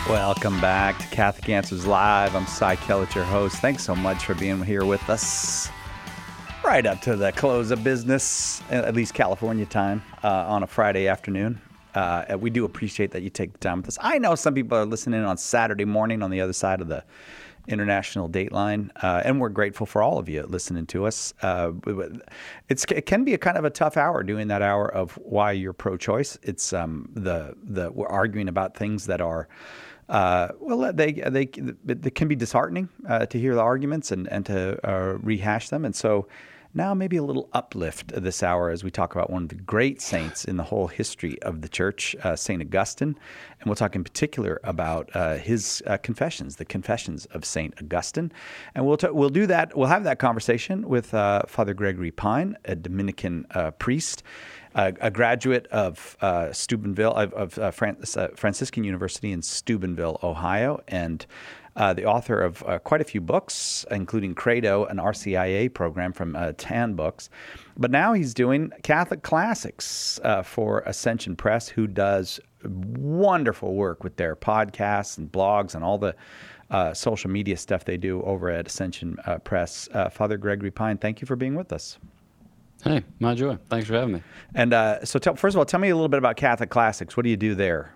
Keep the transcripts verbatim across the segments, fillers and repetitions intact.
Welcome back to Catholic Answers Live. I'm Cy Kellett, your host. Thanks so much for being here with us right up to the close of business, at least California time, uh, on a Friday afternoon. Uh, we do appreciate that you take the time with us. I know some people are listening on Saturday morning on the other side of the international date line, uh, and we're grateful for all of you listening to us. Uh, it's, it can be a kind of a tough hour doing that hour of why you're pro-choice. It's um, the the we're arguing about things that are uh, well, they they they can be disheartening uh, to hear the arguments and and to uh, rehash them, and so. Now maybe a little uplift this hour as we talk about one of the great saints in the whole history of the church, uh, Saint Augustine. And we'll talk in particular about uh, his uh, confessions, the Confessions of Saint Augustine. And we'll t- we'll do that. We'll have that conversation with uh, Father Gregory Pine, a Dominican uh, priest, uh, a graduate of uh, Steubenville, of, of uh, Fran- uh, Franciscan University in Steubenville, Ohio, and Uh, the author of uh, quite a few books, including Credo, an R C I A program from uh, Tan Books. But now he's doing Catholic Classics uh, for Ascension Press, who does wonderful work with their podcasts and blogs and all the uh, social media stuff they do over at Ascension uh, Press. Uh, Father Gregory Pine, thank you for being with us. Hey, my joy. Thanks for having me. And uh, so tell, first of all, tell me a little bit about Catholic Classics. What do you do there?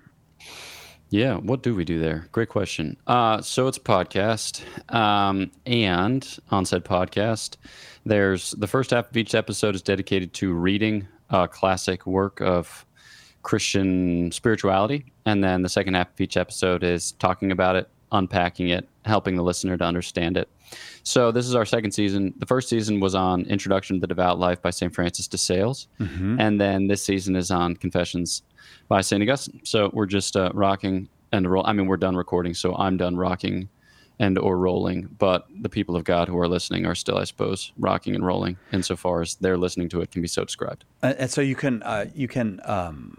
Yeah, what do we do there? Great question. Uh, so it's a podcast, um, and on said podcast, there's the first half of each episode is dedicated to reading a classic work of Christian spirituality, and then the second half of each episode is talking about it, unpacking it, helping the listener to understand it. So this is our second season. The first season was on Introduction to the Devout Life by Saint Francis de Sales, mm-hmm. and then this season is on Confessions by Saint Augustine. So we're just uh, rocking and roll. I mean, we're done recording, so I'm done rocking and or rolling. But the people of God who are listening are still, I suppose, rocking and rolling insofar as they're listening to it can be so described. And, and so you can uh, you can. Um...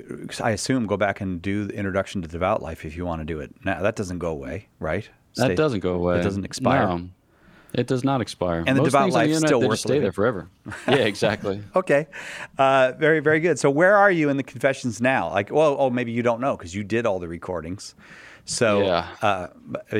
I assume go back and do the Introduction to Devout Life if you want to do it. Now, that doesn't go away, right? Stay, that doesn't go away. It doesn't expire. No, it does not expire. And Most the Devout things Life on the internet, still they worth just stay there forever. Yeah, exactly. Okay. Uh, very, very good. So where are you in the Confessions now? Like, well, oh, maybe you don't know because you did all the recordings. So yeah. uh,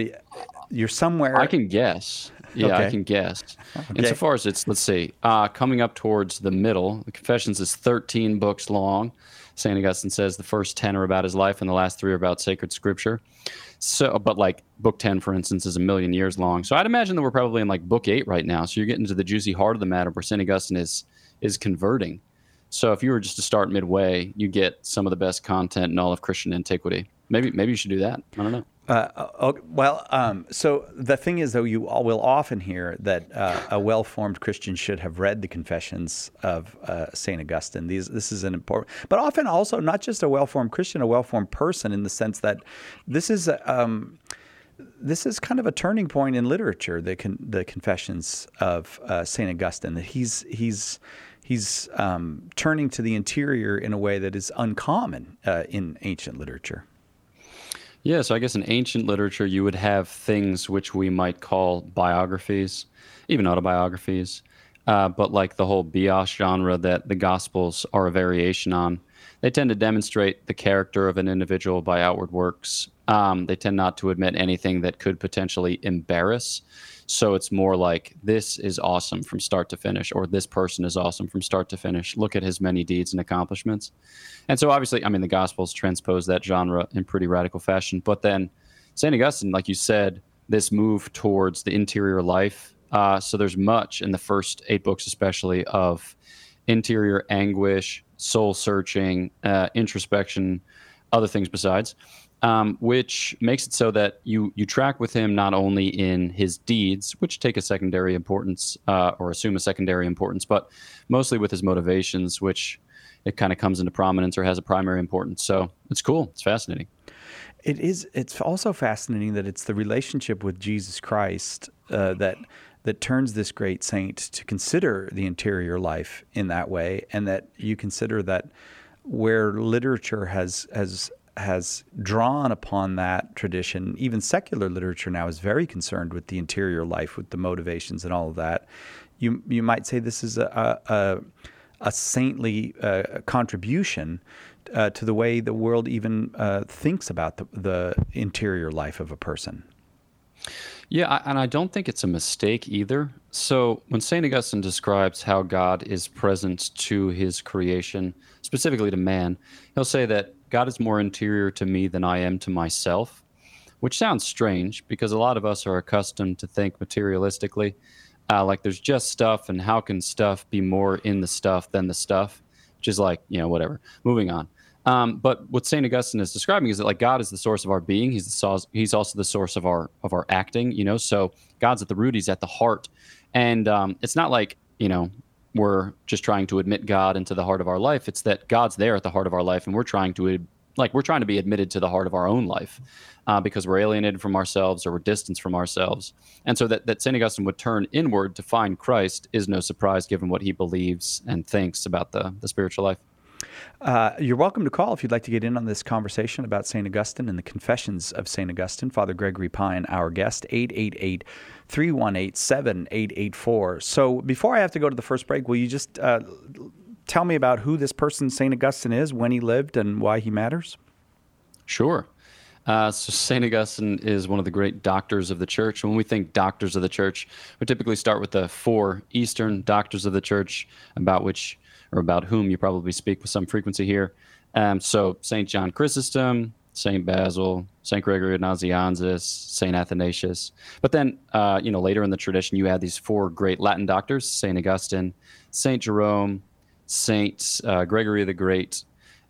you're somewhere. I can guess. Yeah, okay. I can guess. Okay. Insofar as it's, let's see, uh, coming up towards the middle, the Confessions is thirteen books long. Saint Augustine says the first ten are about his life and the last three are about sacred scripture. So, but like book ten, for instance, is a million years long. So I'd imagine that we're probably in like book eight right now. So you're getting to the juicy heart of the matter where Saint Augustine is is converting. So if you were just to start midway, you get some of the best content in all of Christian antiquity. Maybe maybe you should do that. I don't know. Uh, okay, well, um, so the thing is, though, you all will often hear that uh, a well-formed Christian should have read the Confessions of uh, Saint Augustine. These, this is an important, but often also not just a well-formed Christian, a well-formed person, in the sense that this is a, um, this is kind of a turning point in literature. The con- the Confessions of uh, Saint Augustine. That he's he's he's um, turning to the interior in a way that is uncommon uh, in ancient literature. Yeah, so I guess in ancient literature, you would have things which we might call biographies, even autobiographies, uh, but like the whole bios genre that the Gospels are a variation on. They tend to demonstrate the character of an individual by outward works. Um, they tend not to admit anything that could potentially embarrass. So it's more like, this is awesome from start to finish, or this person is awesome from start to finish. Look at his many deeds and accomplishments. And so obviously, I mean, the Gospels transpose that genre in pretty radical fashion. But then Saint Augustine, like you said, this move towards the interior life. Uh, so there's much in the first eight books, especially, of interior anguish, soul searching, uh, introspection, other things besides. Um, which makes it so that you you track with him not only in his deeds, which take a secondary importance uh, or assume a secondary importance, but mostly with his motivations, which it kind of comes into prominence or has a primary importance. So it's cool. It's fascinating. It is. It's also fascinating that it's the relationship with Jesus Christ uh, that that turns this great saint to consider the interior life in that way, and that you consider that where literature has has has drawn upon that tradition. Even secular literature now is very concerned with the interior life, with the motivations and all of that. You you might say this is a a, a saintly uh, contribution uh, to the way the world even uh, thinks about the, the interior life of a person. Yeah, I- and I don't think it's a mistake either. So when Saint Augustine describes how God is present to his creation, specifically to man, he'll say that God is more interior to me than I am to myself, which sounds strange because a lot of us are accustomed to think materialistically, uh, like there's just stuff, and how can stuff be more in the stuff than the stuff, which is like, you know, whatever. Moving on. Um, but what Saint Augustine is describing is that like God is the source of our being. He's the source, he's also the source of our of our acting. You know, so God's at the root. He's at the heart, and um, it's not like, you know, we're just trying to admit God into the heart of our life. It's that God's there at the heart of our life, and we're trying to like we're trying to be admitted to the heart of our own life uh, because we're alienated from ourselves or we're distanced from ourselves. And so that that Saint Augustine would turn inward to find Christ is no surprise given what he believes and thinks about the the spiritual life. Uh, you're welcome to call if you'd like to get in on this conversation about Saint Augustine and the Confessions of Saint Augustine. Father Gregory Pine, our guest, eight eight eight, three one eight, seven eight eight four. So before I have to go to the first break, will you just uh, tell me about who this person Saint Augustine is, when he lived, and why he matters? Sure. Uh, so Saint Augustine is one of the great doctors of the church. When we think doctors of the church, we typically start with the four Eastern doctors of the church, about which or about whom you probably speak with some frequency here. Um, so Saint John Chrysostom, Saint Basil, Saint Gregory of Nazianzus, Saint Athanasius. But then, uh, you know, later in the tradition, you had these four great Latin doctors: Saint Augustine, Saint Jerome, Saint uh, Gregory the Great,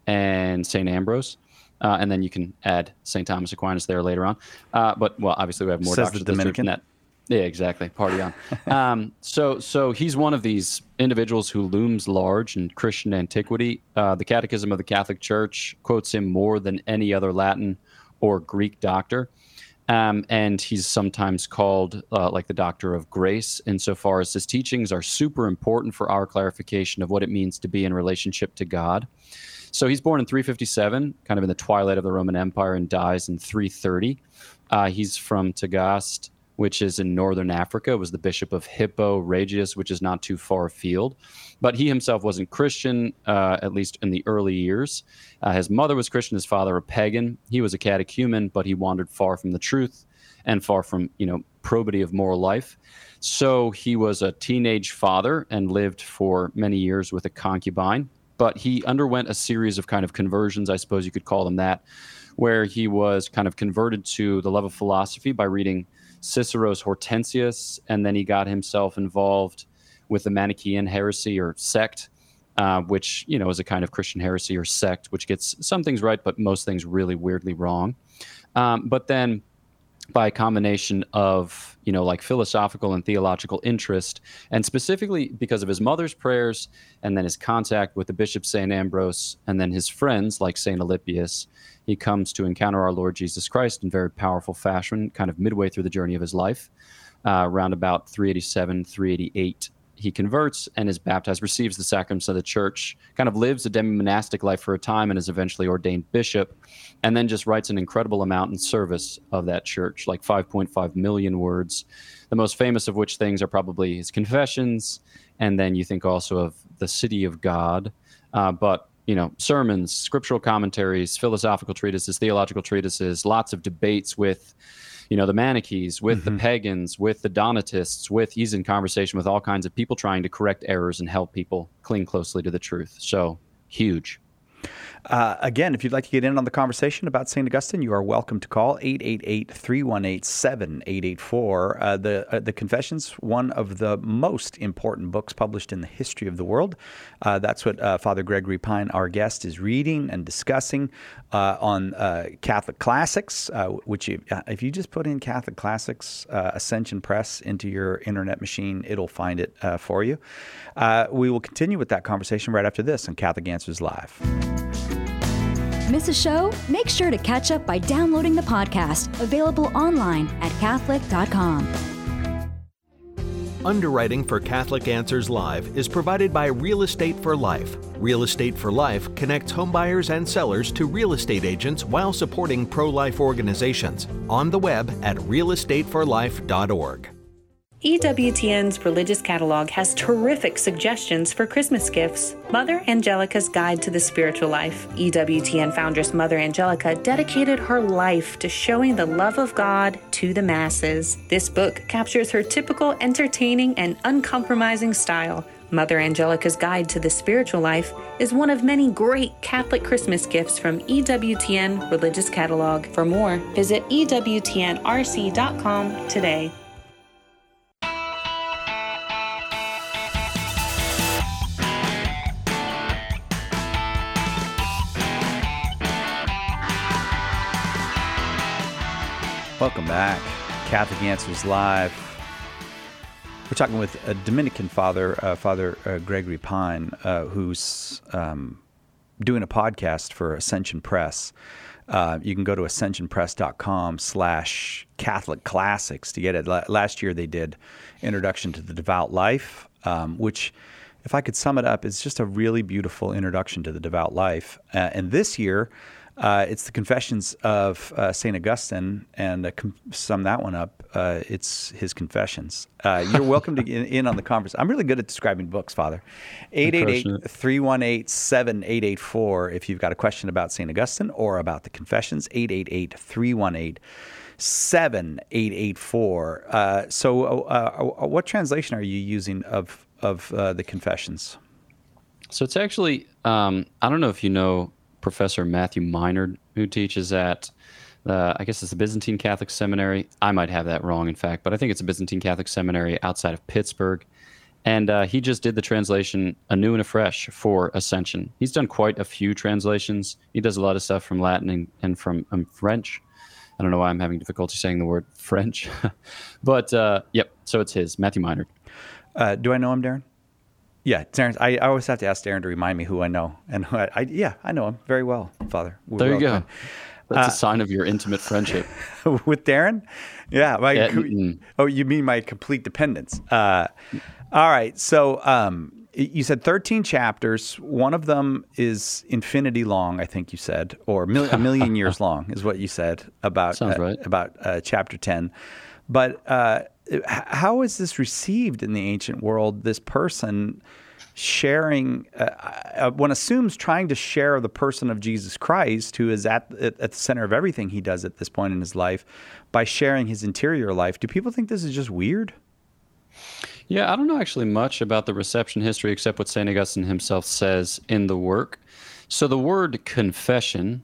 and Saint Ambrose. Uh, and then you can add Saint Thomas Aquinas there later on. Uh, but, well, obviously we have more Says doctors the of the church than that. Yeah, exactly. Party on. um, so, so he's one of these individuals who looms large in Christian antiquity. Uh, the Catechism of the Catholic Church quotes him more than any other Latin or Greek doctor. Um, and he's sometimes called uh, like the Doctor of Grace, insofar as his teachings are super important for our clarification of what it means to be in relationship to God. So he's born in three fifty-seven, kind of in the twilight of the Roman Empire, and dies in three thirty. Uh, he's from Tagaste, which is in northern Africa, was the bishop of Hippo Regius, which is not too far afield. But he himself wasn't Christian, uh, at least in the early years. Uh, his mother was Christian, his father a pagan. He was a catechumen, but he wandered far from the truth and far from, you know, probity of moral life. So he was a teenage father and lived for many years with a concubine. But he underwent a series of kind of conversions, I suppose you could call them that, where he was kind of converted to the love of philosophy by reading Cicero's Hortensius, and then he got himself involved with the Manichaean heresy or sect, uh, which, you know, is a kind of Christian heresy or sect, which gets some things right, but most things really weirdly wrong. Um, but then by a combination of, you know, like philosophical and theological interest, and specifically because of his mother's prayers, and then his contact with the bishop Saint Ambrose, and then his friends like Saint Alypius, he comes to encounter our Lord Jesus Christ in very powerful fashion, kind of midway through the journey of his life. Uh, around about three eighty-seven, three eighty-eight, he converts and is baptized, receives the sacraments of the church, kind of lives a demi-monastic life for a time, and is eventually ordained bishop, and then just writes an incredible amount in service of that church, like five point five million words, the most famous of which things are probably his Confessions, and then you think also of the City of God, uh, but you know, sermons, scriptural commentaries, philosophical treatises, theological treatises, lots of debates with, you know, the Manichees, with mm-hmm. the pagans, with the Donatists, with, he's in conversation with all kinds of people trying to correct errors and help people cling closely to the truth. So, huge. Uh, again, if you'd like to get in on the conversation about Saint Augustine, you are welcome to call eight eight eight, three one eight, seven eight eight four. Uh, the uh, the Confessions, one of the most important books published in the history of the world. Uh, that's what uh, Father Gregory Pine, our guest, is reading and discussing uh, on uh, Catholic Classics, uh, which you, uh, if you just put in Catholic Classics uh, Ascension Press into your internet machine, it'll find it uh, for you. Uh, we will continue with that conversation right after this on Catholic Answers Live. Miss a show? Make sure to catch up by downloading the podcast, available online at Catholic dot com. Underwriting for Catholic Answers Live is provided by Real Estate for Life. Real Estate for Life connects homebuyers and sellers to real estate agents while supporting pro-life organizations. On the web at real estate for life dot org. E W T N's religious catalog has terrific suggestions for Christmas gifts. Mother Angelica's Guide to the Spiritual Life. E W T N foundress Mother Angelica dedicated her life to showing the love of God to the masses. This book captures her typical entertaining and uncompromising style. Mother Angelica's Guide to the Spiritual Life is one of many great Catholic Christmas gifts from E W T N Religious Catalog. For more, visit E W T N R C dot com today. Welcome back. Catholic Answers Live. We're talking with a Dominican father, uh, Father uh, Gregory Pine, uh, who's um, doing a podcast for Ascension Press. Uh, you can go to ascension press dot com slash Catholic Classics to get it. La- last year they did Introduction to the Devout Life, um, which, if I could sum it up, is just a really beautiful introduction to the devout life. Uh, and this year, Uh, it's the Confessions of uh, Saint Augustine, and uh, com- sum that one up, uh, it's his Confessions. Uh, you're welcome to get in on the conference. I'm really good at describing books, Father. eight eight eight, three one eight, seven eight eight four if you've got a question about Saint Augustine or about the Confessions, eight eight eight, three one eight, seven eight eight four. Uh, so uh, uh, what translation are you using of, of uh, the Confessions? So it's actually, um, I don't know if you know Professor Matthew Minard, who teaches at, uh, I guess it's the Byzantine Catholic Seminary. I might have that wrong, in fact, but I think it's a Byzantine Catholic Seminary outside of Pittsburgh. And uh, he just did the translation anew and afresh for Ascension. He's done quite a few translations. He does a lot of stuff from Latin and, and from um, French. I don't know why I'm having difficulty saying the word French. but, uh, yep, so it's his, Matthew Minard. Uh, do I know him, Darren? Yeah, Darren. I, I always have to ask Darren to remind me who I know, and who I, I yeah, I know him very well, Father. We're there you well go. That's uh, a sign of your intimate friendship with Darren. Yeah, my, yeah mm. oh, you mean my complete dependence? Uh, all right, so um, you said thirteen chapters. One of them is infinity long, I think you said, or mil- a million years long, is what you said about Sounds uh, right. about uh, chapter ten. But uh, how is this received in the ancient world? This person sharing, uh, one assumes trying to share the person of Jesus Christ, who is at, at at the center of everything he does at this point in his life, by sharing his interior life. Do people think this is just weird? Yeah, I don't know actually much about the reception history except what Saint Augustine himself says in the work. So the word confession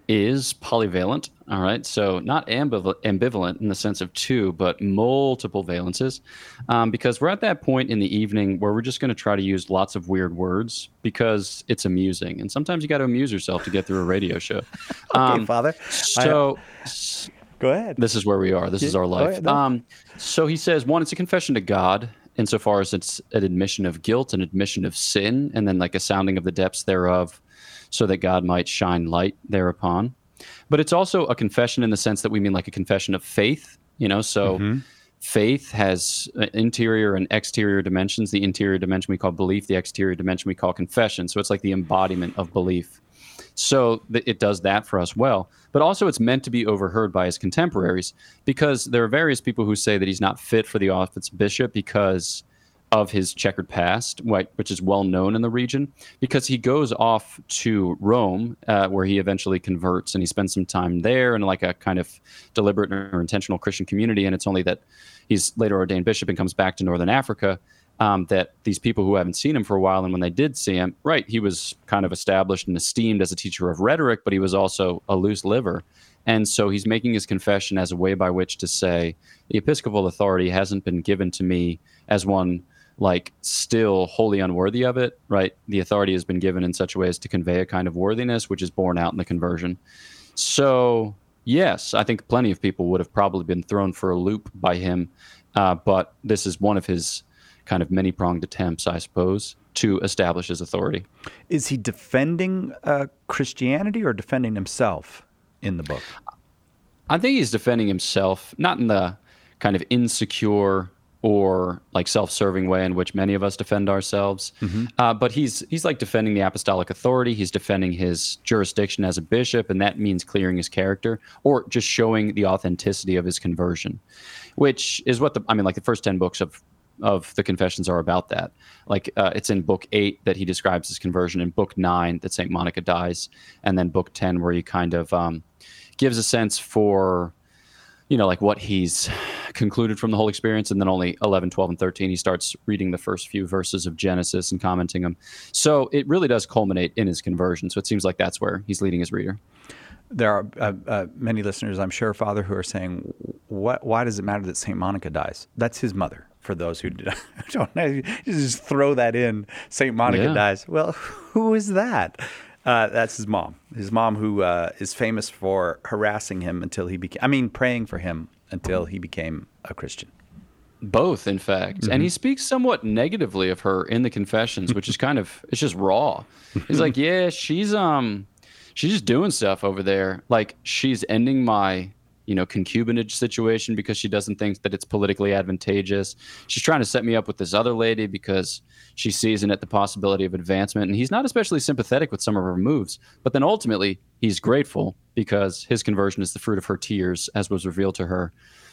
is polyvalent, all right? So not ambival- ambivalent in the sense of two, but multiple valences, um, because we're at that point in the evening where we're just going to try to use lots of weird words because it's amusing. And sometimes you got to amuse yourself to get through a radio show. okay, um, Father. So... I, go ahead. This is where we are. This yeah, is our life. Ahead, no. Um, so he says, one, it's a confession to God, insofar as it's an admission of guilt, an admission of sin, and then like a sounding of the depths thereof, so that God might shine light thereupon. But it's also a confession in the sense that we mean like a confession of faith, you know, so mm-hmm. faith has interior and exterior dimensions. The interior dimension we call belief, the exterior dimension we call confession. So it's like the embodiment of belief. So th- it does that for us well. But also it's meant to be overheard by his contemporaries, because there are various people who say that he's not fit for the office of bishop because of his checkered past, which is well known in the region, because he goes off to Rome, uh, where he eventually converts, and he spends some time there in like a kind of deliberate or intentional Christian community. And it's only that he's later ordained bishop and comes back to Northern Africa um, that these people who haven't seen him for a while, and when they did see him, right, he was kind of established and esteemed as a teacher of rhetoric, but he was also a loose liver. And so he's making his confession as a way by which to say, the episcopal authority hasn't been given to me as one like still wholly unworthy of it, right? The authority has been given in such a way as to convey a kind of worthiness, which is borne out in the conversion. So yes, I think plenty of people would have probably been thrown for a loop by him. Uh, but this is one of his kind of many-pronged attempts, I suppose, to establish his authority. Is he defending uh, Christianity or defending himself in the book? I think he's defending himself, not in the kind of insecure or like self-serving way in which many of us defend ourselves. Mm-hmm. Uh, but he's he's like defending the apostolic authority. He's defending his jurisdiction as a bishop, and that means clearing his character or just showing the authenticity of his conversion, which is what the I mean, like the first ten books of of the Confessions are about that. Like uh, it's in book eight that he describes his conversion, in book nine that Saint Monica dies, and then book ten where he kind of um, gives a sense for, you know, like what he's concluded from the whole experience. And then only eleven, twelve, and thirteen, he starts reading the first few verses of Genesis and commenting them. So it really does culminate in his conversion. So it seems like that's where he's leading his reader. There are uh, uh, many listeners, I'm sure, Father, who are saying, "What? Why does it matter that Saint Monica dies? That's his mother." For those who don't know, you just throw that in. Saint Monica yeah. dies. Well, who is that? Uh, that's his mom. His mom, who uh, is famous for harassing him until he became. I mean, praying for him until he became a Christian. Both, in fact. Mm-hmm. And he speaks somewhat negatively of her in the Confessions, which is kind of, it's just raw. He's like, yeah, she's um, she's just doing stuff over there. Like, she's ending my, you know, concubinage situation because she doesn't think that it's politically advantageous. She's trying to set me up with this other lady because she sees in it the possibility of advancement. And he's not especially sympathetic with some of her moves. But then ultimately, he's grateful because his conversion is the fruit of her tears, as was revealed to her,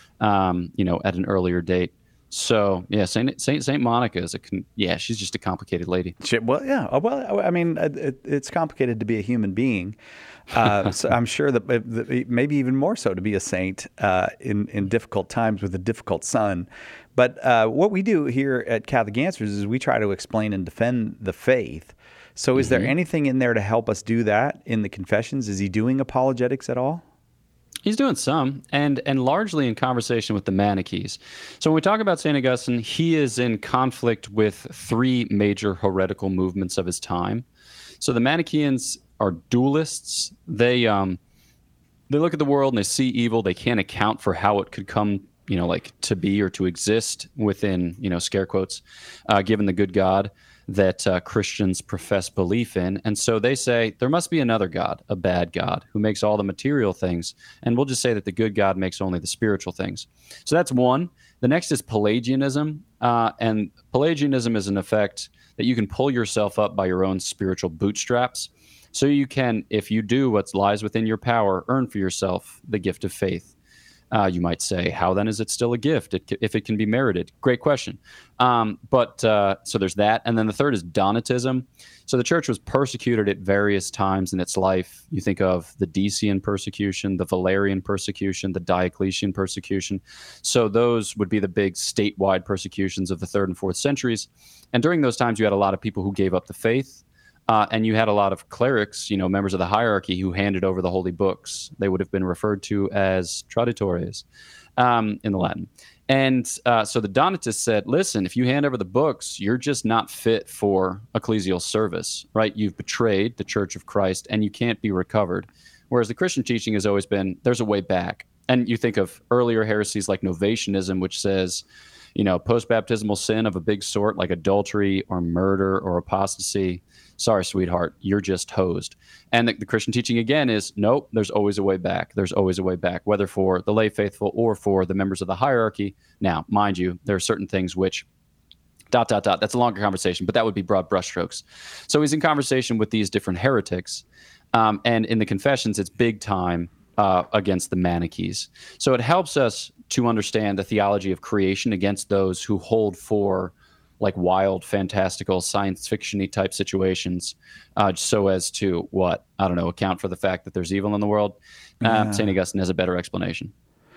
um, you know, at an earlier date. So yeah, Saint Saint Saint Monica is a con- yeah, she's just a complicated lady. She, well, yeah, well, I mean, it, it's complicated to be a human being. Uh, so I'm sure that maybe even more so to be a saint uh, in in difficult times with a difficult son. But uh, what we do here at Catholic Answers is we try to explain and defend the faith. So is mm-hmm. there anything in there to help us do that in the Confessions? Is he doing apologetics at all? He's doing some, and and largely in conversation with the Manichees. So when we talk about Saint Augustine, he is in conflict with three major heretical movements of his time. So the Manicheans are dualists. They um they look at the world and they see evil. They can't account for how it could come, you know, like to be or to exist within, you know, scare quotes, uh, given the good God that uh, Christians profess belief in. And so they say there must be another God, a bad God, who makes all the material things. And we'll just say that the good God makes only the spiritual things. So that's one. The next is Pelagianism. Uh, and Pelagianism is an effect that you can pull yourself up by your own spiritual bootstraps. So you can, if you do what lies within your power, earn for yourself the gift of faith. Uh, you might say, how then is it still a gift it, if it can be merited? Great question. Um, but uh, so there's that. And then the third is Donatism. So the church was persecuted at various times in its life. You think of the Decian persecution, the Valerian persecution, the Diocletian persecution. So those would be the big statewide persecutions of the third and fourth centuries. And during those times, you had a lot of people who gave up the faith. Uh, and you had a lot of clerics, you know, members of the hierarchy who handed over the holy books. They would have been referred to as traditores um, in the Latin. And uh, so the Donatists said, listen, if you hand over the books, you're just not fit for ecclesial service, right? You've betrayed the Church of Christ and you can't be recovered. Whereas the Christian teaching has always been, there's a way back. And you think of earlier heresies like Novatianism, which says, you know, post-baptismal sin of a big sort like adultery or murder or apostasy. Sorry, sweetheart, you're just hosed. And the, the Christian teaching, again, is nope, there's always a way back. There's always a way back, whether for the lay faithful or for the members of the hierarchy. Now, mind you, there are certain things which, dot, dot, dot, that's a longer conversation, but that would be broad brushstrokes. So he's in conversation with these different heretics. Um, and in the Confessions, it's big time uh, against the Manichees. So it helps us to understand the theology of creation against those who hold for like wild, fantastical, science fiction-y type situations, uh, so as to, what, I don't know, account for the fact that there's evil in the world. Yeah. Uh, Saint Augustine has a better explanation.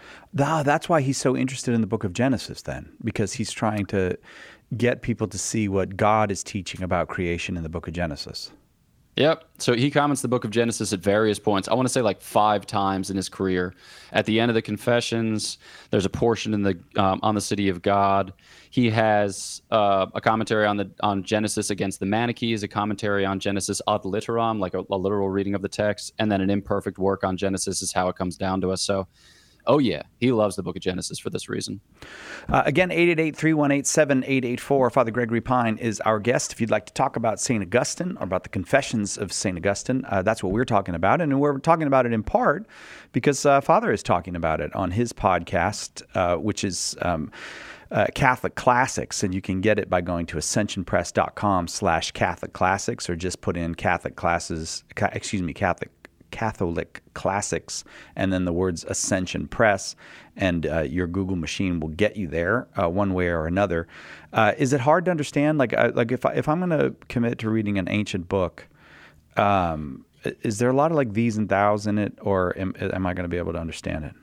Ah, that's why he's so interested in the book of Genesis then, because he's trying to get people to see what God is teaching about creation in the book of Genesis. Yep. So he comments the book of Genesis at various points. I want to say like five times in his career. At the end of the Confessions, there's a portion in the um, on the city of God. He has uh, a commentary on the on Genesis against the Manichees, a commentary on Genesis ad literam, like a, a literal reading of the text, and then an imperfect work on Genesis is how it comes down to us. So, oh yeah, he loves the book of Genesis for this reason. Uh, again, eight eight eight, three one eight, seven eight eight four. Father Gregory Pine is our guest. If you'd like to talk about Saint Augustine or about the Confessions of Saint Augustine, uh, that's what we're talking about. And we're talking about it in part because uh, Father is talking about it on his podcast, uh, which is um, uh, Catholic Classics, and you can get it by going to ascensionpress.com slash Catholic Classics, or just put in Catholic classes, ca- excuse me, Catholic Catholic Classics, and then the words Ascension Press, and uh, your Google machine will get you there uh, one way or another. Uh, is it hard to understand? Like, I, like if I, if I'm going to commit to reading an ancient book, um, is there a lot of like these and thous in it, or am, am I going to be able to understand it?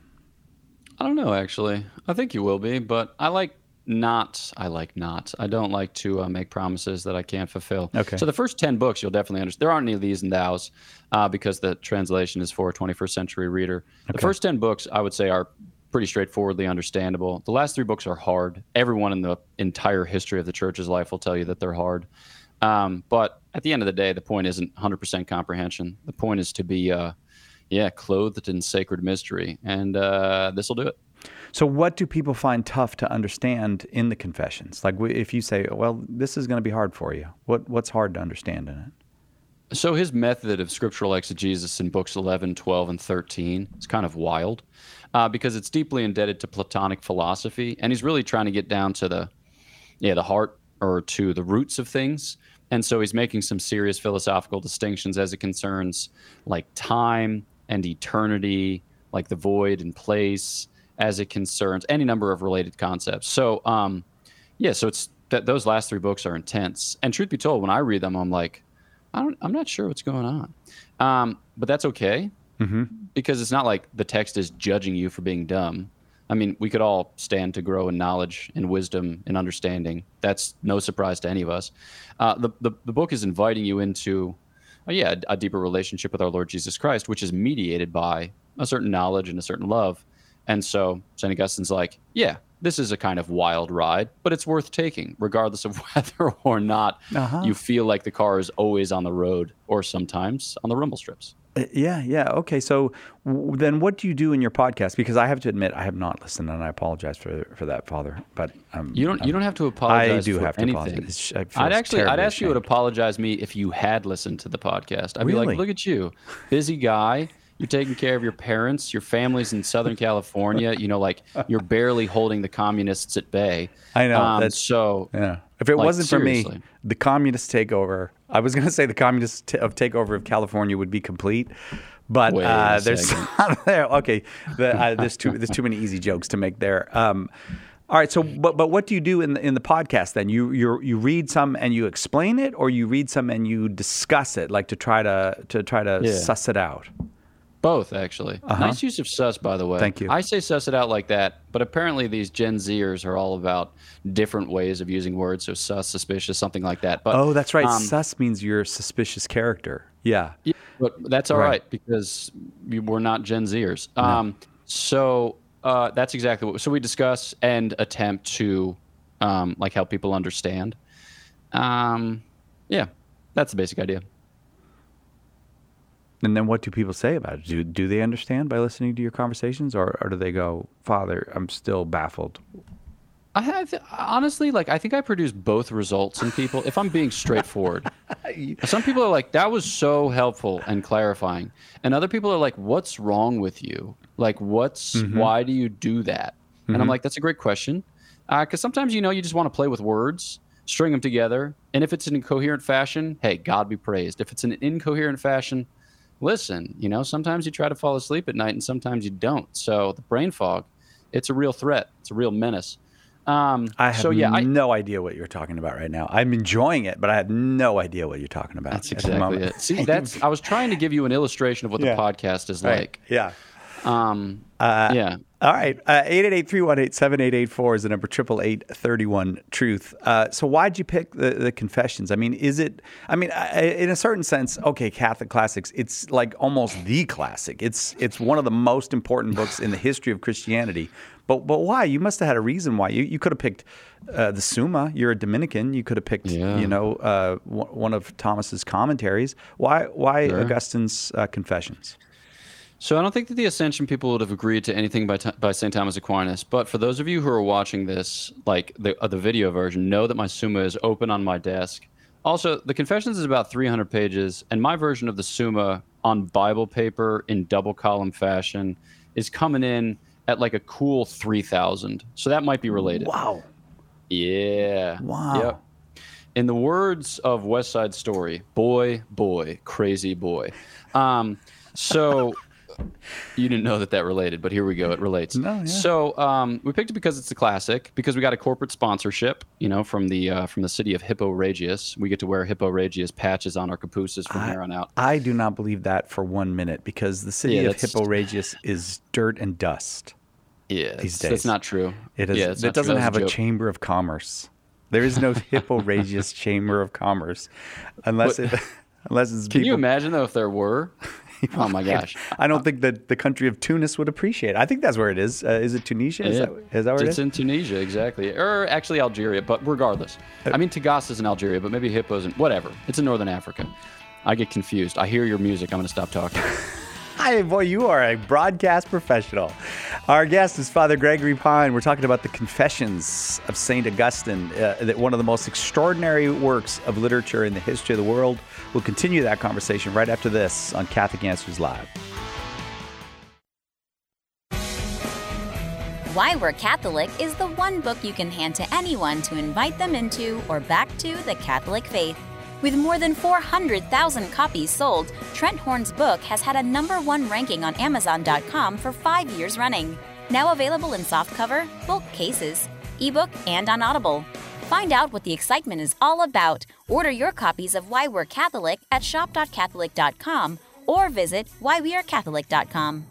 I don't know, actually. I think you will be, but I like not, I like not. I don't like to uh, make promises that I can't fulfill. Okay. So the first ten books, you'll definitely understand. There aren't any of these and thous uh, because the translation is for a twenty-first century reader. The Okay. first ten books, I would say, are pretty straightforwardly understandable. The last three books are hard. Everyone in the entire history of the church's life will tell you that they're hard. Um, but at the end of the day, the point isn't one hundred percent comprehension. The point is to be, uh, yeah, clothed in sacred mystery. And uh, this will do it. So what do people find tough to understand in the Confessions? Like w- if you say, well, this is going to be hard for you, what what's hard to understand in it? So his method of scriptural exegesis in books eleven, twelve, and thirteen is kind of wild uh, because it's deeply indebted to Platonic philosophy, and he's really trying to get down to the, yeah, the heart or to the roots of things. And so he's making some serious philosophical distinctions as it concerns like time and eternity, like the void and place, as it concerns any number of related concepts. So, um, yeah, so it's that those last three books are intense. And truth be told, when I read them, I'm like, I don't, I'm not sure what's going on. Um, but that's okay Mm-hmm. because it's not like the text is judging you for being dumb. I mean, we could all stand to grow in knowledge and wisdom and understanding. That's no surprise to any of us. Uh, the, the the book is inviting you into, oh yeah, a, a deeper relationship with our Lord Jesus Christ, which is mediated by a certain knowledge and a certain love. And so Saint Augustine's like, yeah, this is a kind of wild ride, but it's worth taking, regardless of whether or not Uh-huh. you feel like the car is always on the road or sometimes on the rumble strips. Uh, Yeah, yeah. Okay, so w- then what do you do in your podcast? Because I have to admit, I have not listened, and I apologize for for that, Father. But um, You don't. You don't have to I apologize do for have to anything. apologize. I feel I'd actually. I'd terribly ask you to ashamed. apologize me if you had listened to the podcast. I'd be Really? like, look at you, busy guy. You're taking care of your parents. Your family's in Southern California. You know, like you're barely holding the communists at bay. I know, Um, that's- so. Yeah. If it Like, wasn't for me, seriously. the communist takeover, I was going to say the communist t- of takeover of California would be complete. But Wait uh, a there's second. there. Okay, the, uh, there's too there's too many easy jokes to make there. Um, all right, so but but what do you do in the, in the podcast then? You you you read some and you explain it, or you read some and you discuss it, like to try to to try to Yeah. suss it out. Both, actually. Nice use of sus, by the way. Thank you. I say suss it out like that, but apparently these Gen Zers are all about different ways of using words. So sus, suspicious, something like that. But Oh, that's right. um, Sus means you're a suspicious character. Yeah. Yeah, but that's all Right. right, because we- we're not Gen Zers. Um, so uh, that's exactly what. So we discuss and attempt to um, like help people understand. Um, yeah, that's the basic idea. And then what do people say about it? Do do they understand by listening to your conversations, or, or do they go, Father, I'm still baffled? I have honestly, like, I think I produce both results in people. If I'm being straightforward, some people are like, "That was so helpful and clarifying," and other people are like, "What's wrong with you? Like, what's why do you do that?" And I'm like, "That's a great question," because sometimes you know you just want to play with words, string them together, and if it's in a coherent fashion, hey, God be praised. If it's in an incoherent fashion, listen. You know, sometimes you try to fall asleep at night, and sometimes you don't. So the brain fog, it's a real threat. It's a real menace. Um, I have so yeah, I, no idea what you're talking about right now. I'm enjoying it, but I have no idea what you're talking about. that's at the exactly moment. it. See, that's I was trying to give you an illustration of what Yeah. the podcast is Right. like. Yeah. Um, Uh, yeah. All right. Uh, eight eight eight, three one eight, seven eight eight four is the number, triple eight thirty-one truth. Uh, so why'd you pick the, the Confessions? I mean, is it, I mean, I, in a certain sense, okay, Catholic Classics, it's like almost the classic. It's it's one of the most important books in the history of Christianity. But but why? You must have had a reason why. You you could have picked uh, the Summa. You're a Dominican. You could have picked, Yeah. you know, uh, one one of Thomas's commentaries. Why why Sure. Augustine's uh, Confessions? So I don't think that the Ascension people would have agreed to anything by, by Saint Thomas Aquinas. But for those of you who are watching this, like the uh, the video version, know that my Summa is open on my desk. Also, the Confessions is about three hundred pages, and my version of the Summa on Bible paper in double column fashion is coming in at like a cool three thousand. So that might be related. Wow. Yeah. Wow. Yep. In the words of West Side Story, boy, boy, crazy boy. Um, so you didn't know that that related, but here we go. It relates. No, yeah. So um, we picked it because it's a classic, because we got a corporate sponsorship, you know, from the uh, from the city of Hippo Regius. We get to wear Hippo Regius patches on our cabooses from I, here on out. I do not believe that for one minute, because the city Yeah, of that's- Hippo Regius is dirt and dust. Yeah, these it's- days. that's not true. It is. Yeah, it's it not true. doesn't That was have a, joke. chamber of commerce. There is no Hippo Regius chamber of commerce, unless What- it, unless it's. Can people, you imagine, though, if there were? Oh, my gosh. I don't think that the country of Tunis would appreciate it. I think that's where it is. Uh, is it Tunisia? Is, Yeah. that, is that where it It's is? in Tunisia, exactly. Or actually Algeria, but regardless. I mean, Tagaste is in Algeria, but maybe Hippo's in, whatever. It's in Northern Africa. I get confused. I hear your music. I'm going to stop talking. Hi, boy, you are a broadcast professional. Our guest is Father Gregory Pine. We're talking about the Confessions of Saint Augustine, uh, that one of the most extraordinary works of literature in the history of the world. We'll continue that conversation right after this on Catholic Answers Live. Why We're Catholic is the one book you can hand to anyone to invite them into or back to the Catholic faith. With more than four hundred thousand copies sold, Trent Horn's book has had a number one ranking on Amazon dot com for five years running. Now available in softcover, bulk cases, ebook, and on Audible. Find out what the excitement is all about. Order your copies of Why We're Catholic at shop dot catholic dot com or visit why we are catholic dot com.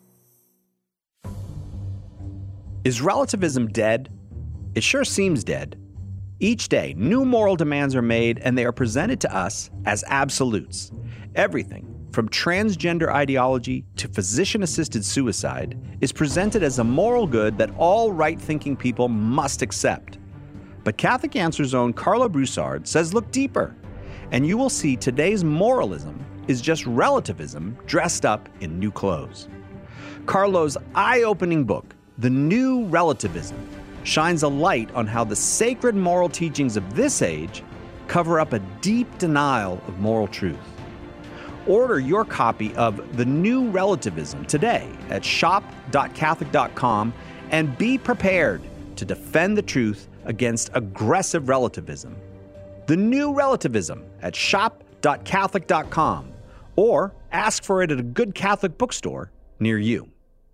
Is relativism dead? It sure seems dead. Each day, new moral demands are made, and they are presented to us as absolutes. Everything, from transgender ideology to physician-assisted suicide, is presented as a moral good that all right-thinking people must accept. But Catholic Answers' own Carlo Broussard says look deeper, and you will see today's moralism is just relativism dressed up in new clothes. Carlo's eye-opening book, The New Relativism, shines a light on how the sacred moral teachings of this age cover up a deep denial of moral truth. Order your copy of The New Relativism today at shop dot catholic dot com and be prepared to defend the truth against aggressive relativism. The New Relativism at shop dot catholic dot com or ask for it at a good Catholic bookstore near you.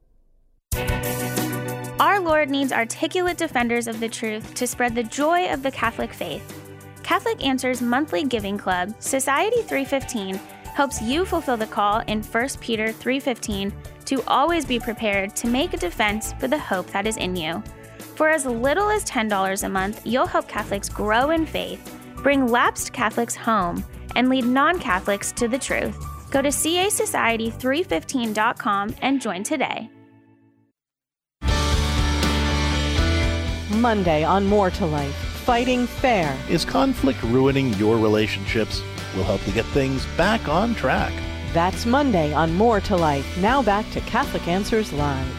Our Lord needs articulate defenders of the truth to spread the joy of the Catholic faith. Catholic Answers Monthly Giving Club, Society three fifteen, helps you fulfill the call in First Peter three fifteen to always be prepared to make a defense for the hope that is in you. For as little as ten dollars a month, you'll help Catholics grow in faith, bring lapsed Catholics home, and lead non-Catholics to the truth. Go to c a society three fifteen dot com and join today. Monday on More to Life, Fighting Fair. Is conflict ruining your relationships? We'll help you get things back on track. That's Monday on More to Life. Now back to Catholic Answers Live.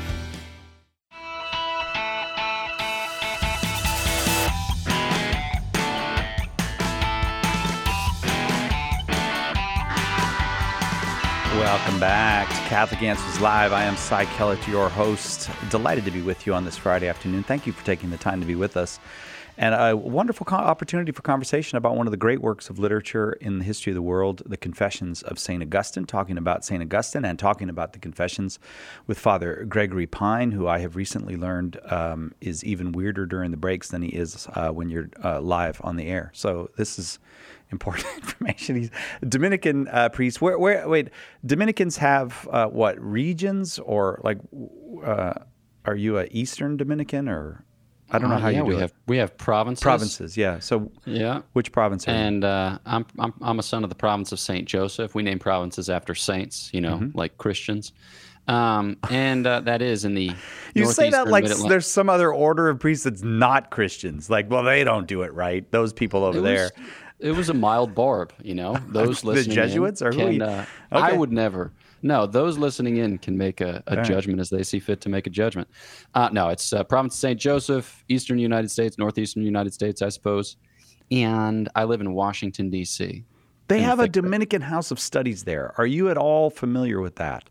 Welcome back to Catholic Answers Live. I am Cy Kellett, your host. Delighted to be with you on this Friday afternoon. Thank you for taking the time to be with us. And a wonderful co- opportunity for conversation about one of the great works of literature in the history of the world, the Confessions of Saint Augustine, talking about Saint Augustine and talking about the Confessions with Father Gregory Pine, who I have recently learned um, is even weirder during the breaks than he is uh, when you're uh, live on the air. So this is important information. He's a Dominican uh, priest. Where, where, wait, Dominicans have uh, what, regions or like, uh, are you a Eastern Dominican or? I don't know Uh, how yeah, you do we it. have we have provinces. Provinces, yeah. So Yeah. which province are you? And uh, I'm, I'm I'm a son of the province of Saint Joseph. We name provinces after saints, you know, Mm-hmm. like Christians. Um, and uh, that is in the You say that northeastern like Mid-Atlantic- there's some other order of priests that's not Christians. Like, well, they don't do it right. Those people over It there. was, it was a mild barb, you know. Those The listening Jesuits in or who can, you- uh, I Okay. would never. No, those listening in can make a, a right. judgment as they see fit to make a judgment. Uh, no, it's uh, province of Saint Joseph, eastern United States, northeastern United States, I suppose. And I live in Washington, D C They in have a thick of it. Dominican House of Studies there. Are you at all familiar with that?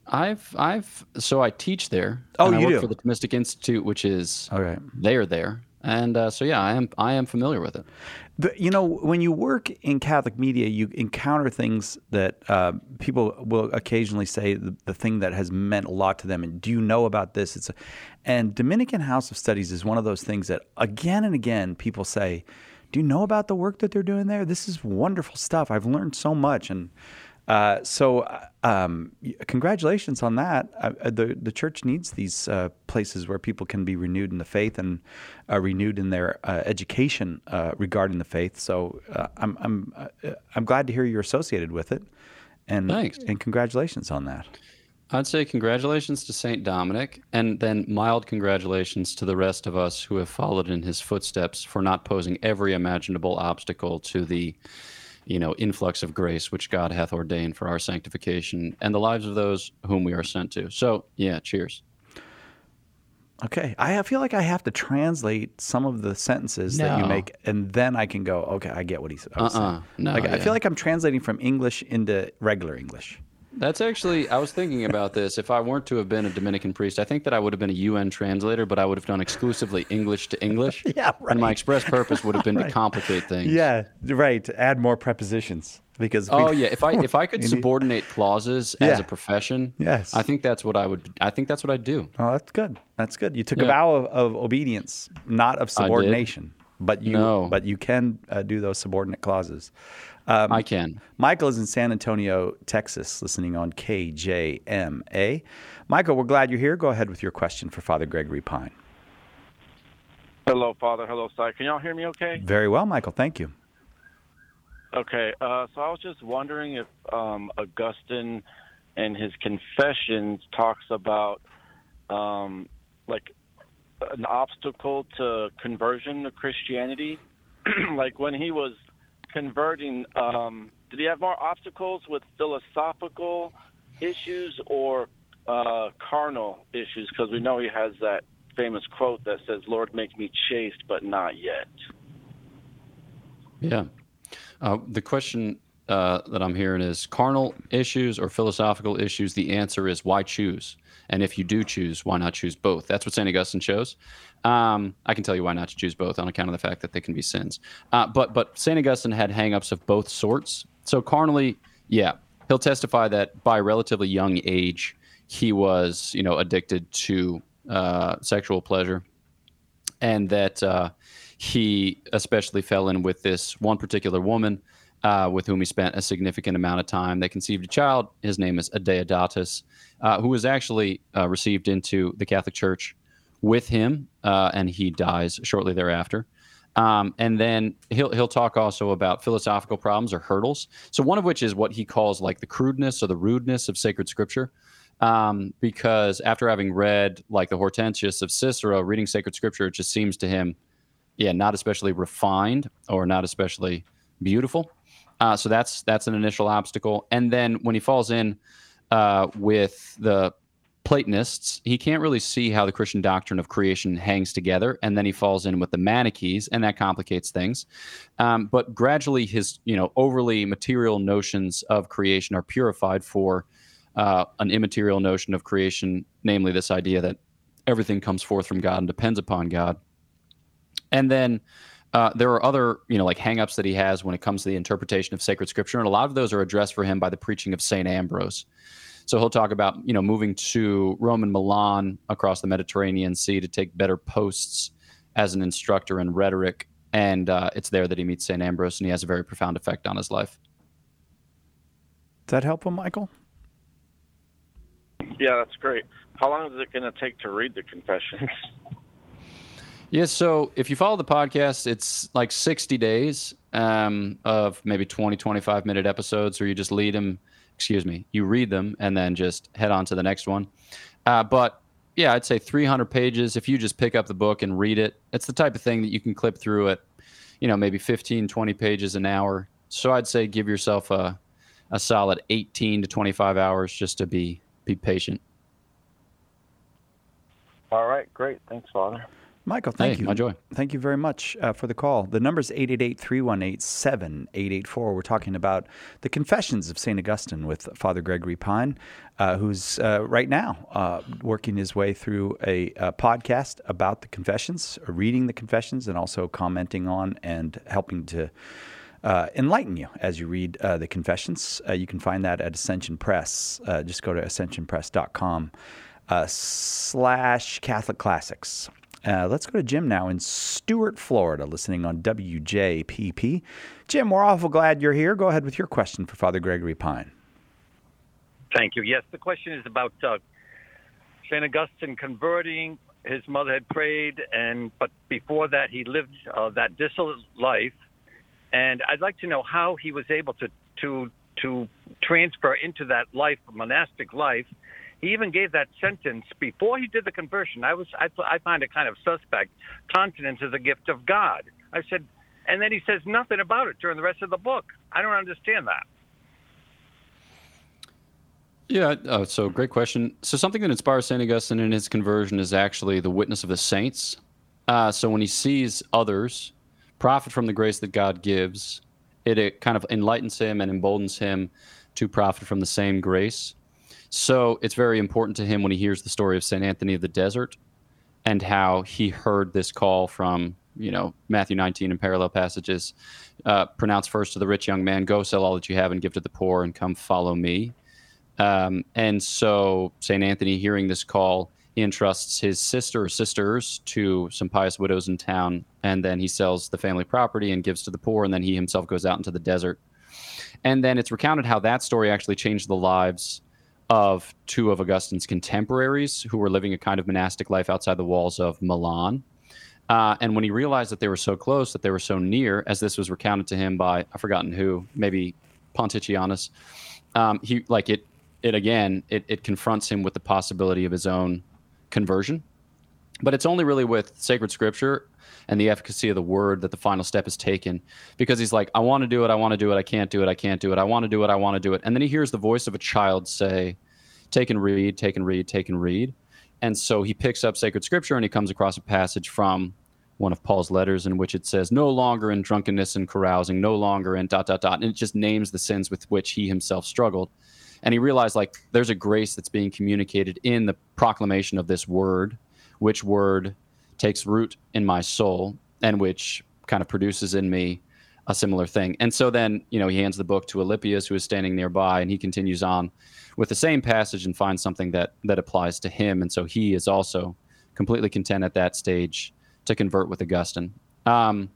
I've I've so I teach there. Oh, and I you work do? for the Thomistic Institute, which is Okay. they're there. And uh, so, yeah, I am I am familiar with it. The, you know, when you work in Catholic media, you encounter things that uh, people will occasionally say the, the thing that has meant a lot to them. And do you know about this? It's a, and Dominican House of Studies is one of those things that again and again people say, do you know about the work that they're doing there? This is wonderful stuff. I've learned so much. And uh, so um, congratulations on that. Uh, the, the church needs these uh, places where people can be renewed in the faith and uh, renewed in their uh, education uh, regarding the faith. So uh, I'm I'm uh, I'm glad to hear you're associated with it. And Thanks. And congratulations on that. I'd say congratulations to Saint Dominic, and then mild congratulations to the rest of us who have followed in his footsteps for not posing every imaginable obstacle to the, you know, influx of grace which God hath ordained for our sanctification and the lives of those whom we are sent to. So, yeah, cheers. Okay. I feel like I have to translate some of the sentences that you No. make, and then I can go, okay, I get what he's I was Uh-uh. saying. No, Like, I yeah. feel like I'm translating from English into regular English. That's actually, I was thinking about this. If I weren't to have been a Dominican priest, I think that I would have been a U N translator, but I would have done exclusively English to English. Yeah, And my right. express purpose would have been Right. to complicate things. Yeah, right. Add more prepositions because. Oh we- yeah, if I if I could we need- subordinate clauses Yeah. as a profession, Yes. I think that's what I would. I think that's what I'd do. Oh, that's good. That's good. You took a Yeah. vow of, of obedience, not of subordination, but you No. but you can uh, do those subordinate clauses. Um, I can. Michael is in San Antonio, Texas, listening on K J M A. Michael, we're glad you're here. Go ahead with your question for Father Gregory Pine. Hello, Father. Hello, Si. Can y'all hear me okay? Very well, Michael. Thank you. Okay. Uh, so I was just wondering if um, Augustine in his Confessions talks about um, like an obstacle to conversion to Christianity. Like when he was converting, um, did he have more obstacles with philosophical issues or uh, carnal issues? Because we know he has that famous quote that says, "Lord, make me chaste, but not yet." Yeah. Uh, the question uh, that I'm hearing is carnal issues or philosophical issues. The answer is why choose? And if you do choose, why not choose both? That's what Saint Augustine shows. Um, I can tell you why not to choose both on account of the fact that they can be sins. Uh, but but Saint Augustine had hangups of both sorts. So carnally, yeah, he'll testify that by a relatively young age, he was, you know, addicted to uh, sexual pleasure, and that uh, he especially fell in with this one particular woman uh, with whom he spent a significant amount of time. They conceived a child. His name is Adeodatus, uh, who was actually uh, received into the Catholic Church with him, uh, and he dies shortly thereafter. Um, and then he'll he'll talk also about philosophical problems or hurdles. So one of which is what he calls like the crudeness or the rudeness of sacred scripture. Um, because after having read like the Hortensius of Cicero, reading sacred scripture, it just seems to him, yeah, not especially refined or not especially beautiful. Uh, so that's that's an initial obstacle. And then when he falls in uh, with the Platonists, he can't really see how the Christian doctrine of creation hangs together, and then he falls in with the Manichees, and that complicates things. Um, but gradually, his you know overly material notions of creation are purified for uh, an immaterial notion of creation, namely this idea that everything comes forth from God and depends upon God. And then uh, there are other you know like hangups that he has when it comes to the interpretation of sacred scripture, and a lot of those are addressed for him by the preaching of Saint Ambrose. So he'll talk about, you know, moving to Rome and Milan across the Mediterranean Sea to take better posts as an instructor in rhetoric. And uh, it's there that he meets Saint Ambrose, and he has a very profound effect on his life. Does that help him, Michael? Yeah, that's great. How long is it going to take to read the Confessions? Yeah, so if you follow the podcast, it's like sixty days um, of maybe twenty, twenty-five minute episodes, or you just lead them. Excuse me, you read them and then just head on to the next one. Uh, but yeah, I'd say three hundred pages. If you just pick up the book and read it, it's the type of thing that you can clip through at, you know, maybe fifteen, twenty pages an hour. So I'd say give yourself a, a solid eighteen to twenty-five hours just to be, be patient. All right, great. Thanks, Father. Michael, thank hey, you. my joy. Thank you very much uh, for the call. The number is eight eight eight, three one eight, seven eight eight four. We're talking about the Confessions of Saint Augustine with Father Gregory Pine, uh, who's uh, right now uh, working his way through a, a podcast about the Confessions, reading the Confessions, and also commenting on and helping to Uh, enlighten you as you read uh, the Confessions. Uh, you can find that at Ascension Press. Uh, just go to ascension press dot com uh, slash Catholic Classics. Uh, let's go to Jim now in Stuart, Florida, listening on W J P P. Jim, we're awful glad you're here. Go ahead with your question for Father Gregory Pine. Thank you. Yes, the question is about uh, Saint Augustine converting. His mother had prayed, and but before that, he lived uh, that dissolute life. And I'd like to know how he was able to, to to transfer into that life, monastic life. He even gave that sentence before he did the conversion. I was I, I find it kind of suspect. Continence is a gift of God. I said, and then he says nothing about it during the rest of the book. I don't understand that. Yeah, uh, so great question. So something that inspires Saint Augustine in his conversion is actually the witness of the saints. Uh, so when he sees others profit from the grace that God gives, it, it kind of enlightens him and emboldens him to profit from the same grace. So it's very important to him when he hears the story of Saint Anthony of the Desert and how he heard this call from, you know, Matthew nineteen and parallel passages, uh, pronounce first to the rich young man, go sell all that you have and give to the poor and come follow me. Um, and so Saint Anthony, hearing this call, he entrusts his sister or sisters to some pious widows in town, and then he sells the family property and gives to the poor, and then he himself goes out into the desert. And then it's recounted how that story actually changed the lives of two of Augustine's contemporaries who were living a kind of monastic life outside the walls of Milan. Uh, and when he realized that they were so close, that they were so near, as this was recounted to him by, I've forgotten who, maybe Pontitianus, um, he like it, it again, it, it confronts him with the possibility of his own conversion. But it's only really with sacred scripture and the efficacy of the word that the final step is taken, because he's like, I want to do it, I want to do it, I can't do it, I can't do it, I want to do it, I want to do it. And then he hears the voice of a child say, take and read, take and read, take and read. And so he picks up sacred scripture and he comes across a passage from one of Paul's letters in which it says, no longer in drunkenness and carousing, no longer in dot, dot, dot. And it just names the sins with which he himself struggled. And he realized, like, there's a grace that's being communicated in the proclamation of this word, which word takes root in my soul and which kind of produces in me a similar thing. And so then, you know, he hands the book to Alypius, who is standing nearby, and he continues on with the same passage and finds something that that applies to him. And so he is also completely content at that stage to convert with Augustine. Um,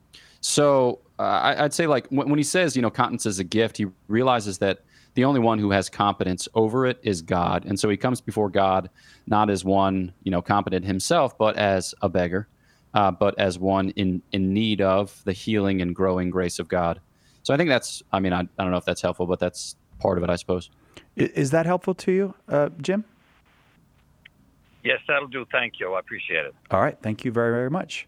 so uh, I, I'd say, like, when, when he says, you know, continence is a gift, he realizes that the only one who has competence over it is God. And so he comes before God not as one, you know, competent himself, but as a beggar, uh, but as one in, in need of the healing and growing grace of God. So I think that's, I mean, I, I don't know if that's helpful, but that's part of it, I suppose. Is that helpful to you, uh, Jim? Yes, that'll do. Thank you. I appreciate it. All right. Thank you very, very much.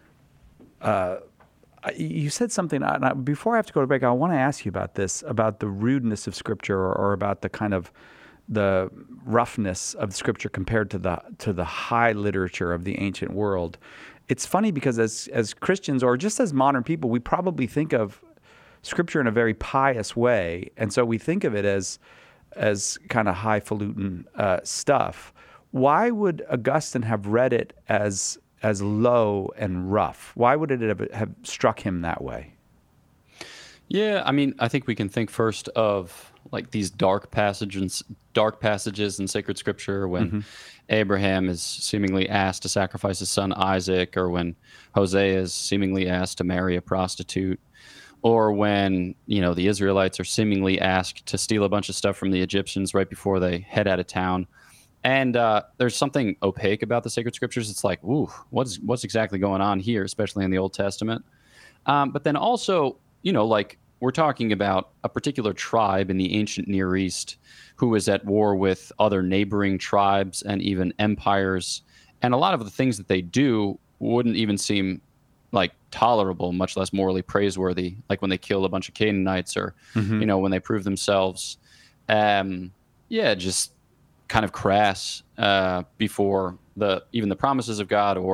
Uh, You said something, and I, before I have to go to break, I want to ask you about this, about the rudeness of Scripture, or, or about the kind of the roughness of Scripture compared to the to the high literature of the ancient world. It's funny because as as Christians, or just as modern people, we probably think of Scripture in a very pious way, and so we think of it as as kind of highfalutin uh, stuff. Why would Augustine have read it as as low and rough? Why would it have, have struck him that way? Yeah, I mean, I think we can think first of like these dark passages, dark passages in sacred scripture when mm-hmm. Abraham is seemingly asked to sacrifice his son Isaac, or when Hosea is seemingly asked to marry a prostitute, or when, you know, the Israelites are seemingly asked to steal a bunch of stuff from the Egyptians right before they head out of town. And uh, there's something opaque about the sacred scriptures. It's like, ooh, what's what's exactly going on here, especially in the Old Testament? Um, but then also, you know, like, we're talking about a particular tribe in the ancient Near East who was at war with other neighboring tribes and even empires. And a lot of the things that they do wouldn't even seem like tolerable, much less morally praiseworthy, like when they kill a bunch of Canaanites, or, mm-hmm. you know, when they prove themselves, um, yeah, just kind of crass uh, before the even the promises of God or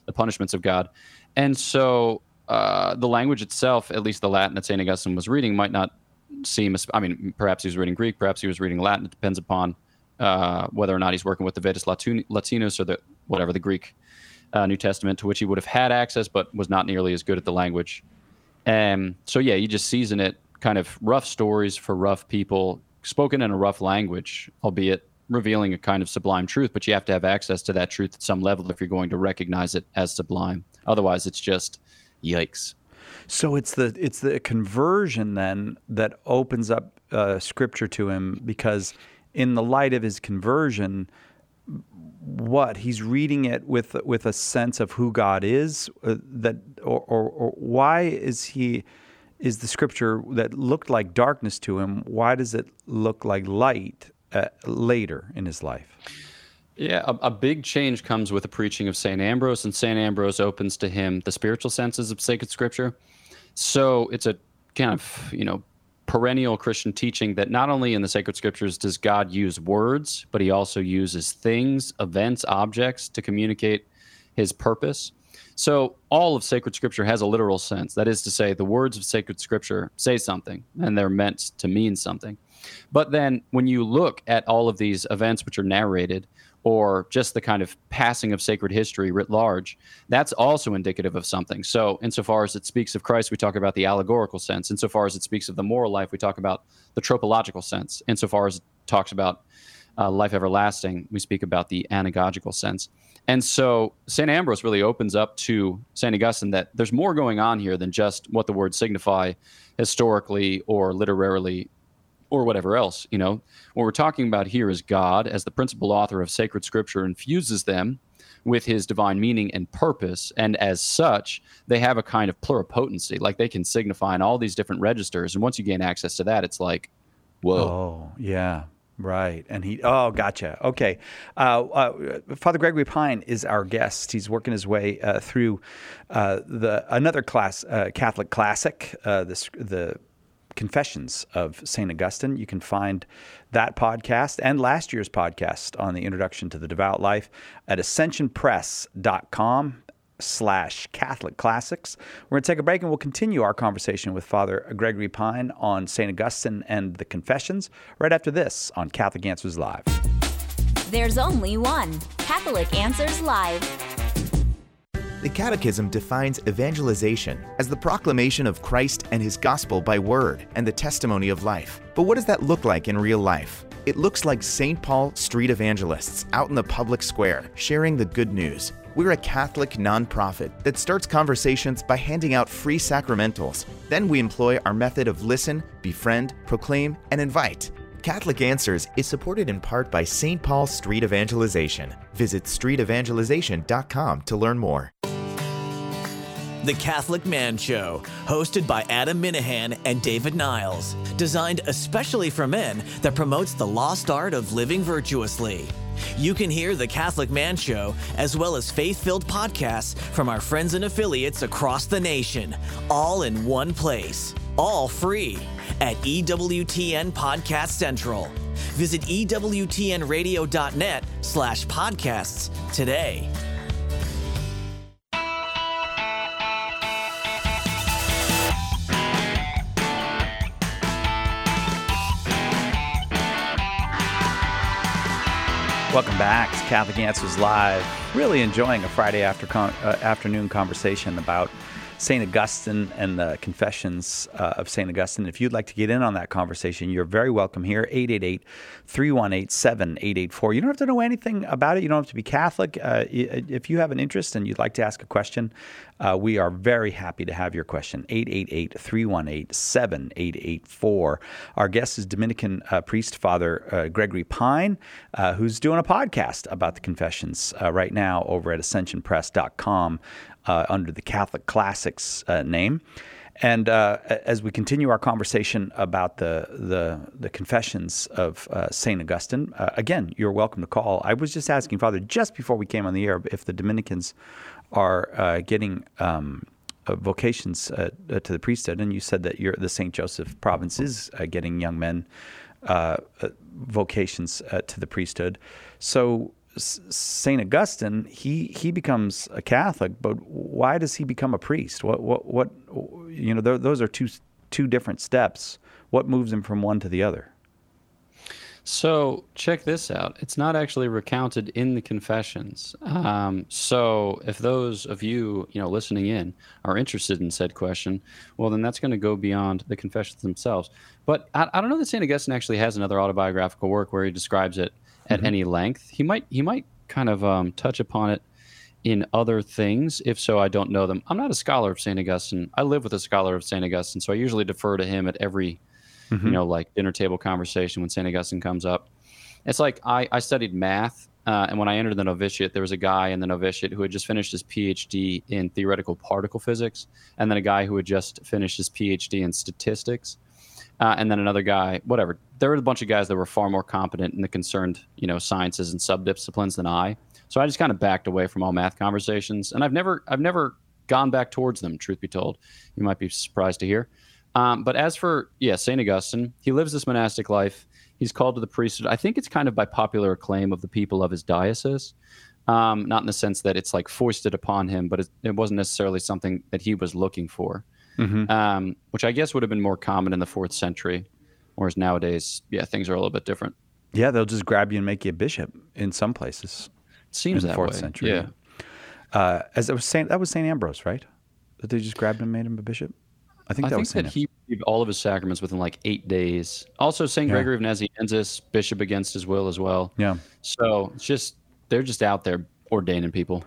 the punishments of God. And so uh, the language itself, at least the Latin that Saint Augustine was reading, might not seem, I mean, perhaps he was reading Greek, perhaps he was reading Latin. It depends upon uh, whether or not he's working with the Vetus Latinus or the whatever, the Greek uh, New Testament, to which he would have had access, but was not nearly as good at the language. And so, yeah, you just season it, kind of rough stories for rough people, spoken in a rough language, albeit revealing a kind of sublime truth, but you have to have access to that truth at some level if you're going to recognize it as sublime. Otherwise, it's just yikes. So it's the it's the conversion then that opens up uh, Scripture to him, because in the light of his conversion, what he's reading it with with a sense of who God is, uh, that or, or, or why is he is the Scripture that looked like darkness to him? Why does it look like light uh, later in his life? Yeah, a, a big change comes with the preaching of Saint Ambrose, and Saint Ambrose opens to him the spiritual senses of sacred Scripture. So it's a kind of, you know, perennial Christian teaching that not only in the sacred Scriptures does God use words, but he also uses things, events, objects to communicate his purpose. So all of sacred Scripture has a literal sense. That is to say, the words of sacred Scripture say something, and they're meant to mean something. But then when you look at all of these events which are narrated, or just the kind of passing of sacred history writ large, that's also indicative of something. So insofar as it speaks of Christ, we talk about the allegorical sense. Insofar as it speaks of the moral life, we talk about the tropological sense. Insofar as it talks about uh, life everlasting, we speak about the anagogical sense. And so Saint Ambrose really opens up to Saint Augustine that there's more going on here than just what the words signify historically or literarily or whatever else. You know, what we're talking about here is God, as the principal author of sacred Scripture, infuses them with his divine meaning and purpose, and as such, they have a kind of pluripotency, like they can signify in all these different registers, and once you gain access to that, it's like, whoa. Oh, yeah. Right. And he, oh, gotcha. Okay. Uh, uh, Father Gregory Pine is our guest. He's working his way uh, through uh, the another class, uh, Catholic classic, uh, the, the Confessions of Saint Augustine. You can find that podcast and last year's podcast on the Introduction to the Devout Life at ascension press dot com slash Catholic Classics. We're going to take a break and we'll continue our conversation with Father Gregory Pine on Saint Augustine and the Confessions right after this on Catholic Answers Live. There's only one Catholic Answers Live. The Catechism defines evangelization as the proclamation of Christ and his gospel by word and the testimony of life. But what does that look like in real life? It looks like Saint Paul street evangelists out in the public square sharing the good news. We're a Catholic nonprofit that starts conversations by handing out free sacramentals. Then we employ our method of listen, befriend, proclaim, and invite. Catholic Answers is supported in part by Saint Paul Street Evangelization. Visit street evangelization dot com to learn more. The Catholic Man Show, hosted by Adam Minahan and David Niles. Designed especially for men that promotes the lost art of living virtuously. You can hear The Catholic Man Show, as well as faith-filled podcasts from our friends and affiliates across the nation, all in one place. All free at E W T N Podcast Central. Visit E W T N radio dot net slash podcasts today. Welcome back to Catholic Answers Live. Really enjoying a Friday after con- uh, afternoon conversation about Saint Augustine and the Confessions uh, of Saint Augustine. If you'd like to get in on that conversation, you're very welcome here, eight eight eight, three one eight, seven eight eight four. You don't have to know anything about it. You don't have to be Catholic. Uh, if you have an interest and you'd like to ask a question, uh, we are very happy to have your question, eight eight eight, three one eight, seven eight eight four. Our guest is Dominican uh, priest Father uh, Gregory Pine, uh, who's doing a podcast about the Confessions uh, right now over at ascension press dot com. Uh, under the Catholic Classics uh, name. And uh, as we continue our conversation about the the, the Confessions of uh, Saint Augustine, uh, again, you're welcome to call. I was just asking, Father, just before we came on the air, if the Dominicans are uh, getting um, uh, vocations uh, uh, to the priesthood, and you said that you're, the Saint Joseph province is uh, getting young men uh, uh, vocations uh, to the priesthood. So Saint Augustine, he he becomes a Catholic, but why does he become a priest? What what what you know? Th- those are two two different steps. What moves him from one to the other? So check this out. It's not actually recounted in the Confessions. Um, so if those of you, you know, listening in are interested in said question, well, then that's going to go beyond the Confessions themselves. But I, I don't know that Saint Augustine actually has another autobiographical work where he describes it at mm-hmm. any length. He might he might kind of um, touch upon it in other things. If so, I don't know them. I'm not a scholar of Saint Augustine. I live with a scholar of Saint Augustine, so I usually defer to him at every Mm-hmm. you know, like dinner table conversation when Saint Augustine comes up. It's like I, I studied math, uh, and when I entered the novitiate, there was a guy in the novitiate who had just finished his PhD in theoretical particle physics, and then a guy who had just finished his PhD in statistics, uh, and then another guy, whatever. There were a bunch of guys that were far more competent in the concerned, you know, sciences and subdisciplines than I. So I just kind of backed away from all math conversations, and I've never, I've never gone back towards them, truth be told. You might be surprised to hear. Um, but as for, yeah, Saint Augustine, he lives this monastic life. He's called to the priesthood. I think it's kind of by popular acclaim of the people of his diocese, um, not in the sense that it's like foisted upon him, but it, it wasn't necessarily something that he was looking for, mm-hmm. um, which I guess would have been more common in the fourth century, whereas nowadays, yeah, things are a little bit different. Yeah, they'll just grab you and make you a bishop in some places. It seems in the that fourth way. century. Yeah. Uh, as it was Saint, that was Saint Ambrose, right? That they just grabbed him and made him a bishop? I think I that think was Saint that he received all of his sacraments within like eight days. Also, Saint Yeah. Gregory of Nazianzus, bishop against his will as well. Yeah. So it's just they're just out there ordaining people.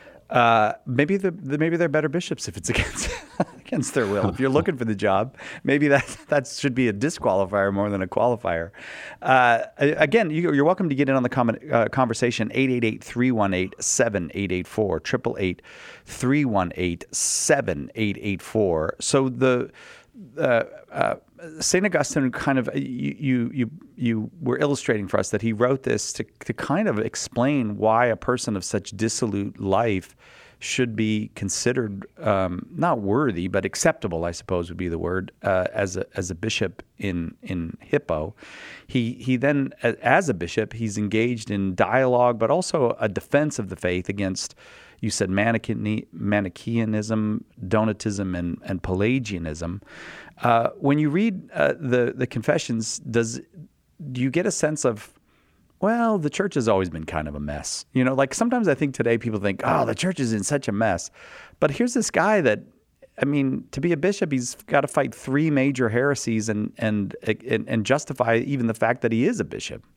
Uh, maybe the, the maybe they're better bishops if it's against against their will. If you're looking for the job, maybe that that should be a disqualifier more than a qualifier. Uh, again, you, you're welcome to get in on the comment, uh, conversation. eight eight eight, three one eight, seven eight eight four, eight eight eight, three one eight, seven eight eight four. So the uh, uh, Saint Augustine kind of you, you you you were illustrating for us that he wrote this to to kind of explain why a person of such dissolute life should be considered um, not worthy but acceptable, I suppose would be the word, uh, as a as a bishop in in Hippo. He he then as a bishop he's engaged in dialogue but also a defense of the faith against, you said, Manichaean, Manichaeanism, Donatism, and, and Pelagianism. Uh, when you read uh, the the Confessions, does do you get a sense of, well, the church has always been kind of a mess? You know, like sometimes I think today people think, oh, the church is in such a mess. But here's this guy that, I mean, to be a bishop, he's got to fight three major heresies and and and, and justify even the fact that he is a bishop.